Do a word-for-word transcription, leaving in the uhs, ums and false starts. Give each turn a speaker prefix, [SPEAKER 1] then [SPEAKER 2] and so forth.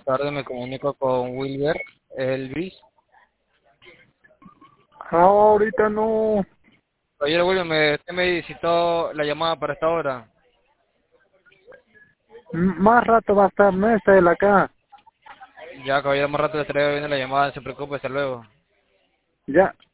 [SPEAKER 1] tardes, me comunico con Wilber Elvis.
[SPEAKER 2] Ah, ahorita no.
[SPEAKER 1] Oye, Wilber, me, usted me citó la llamada para esta hora.
[SPEAKER 2] M- Más rato va a estar, no está él acá.
[SPEAKER 1] Ya, caballero, más rato le estaré viendo la llamada, no se preocupe, hasta luego.
[SPEAKER 2] Ya.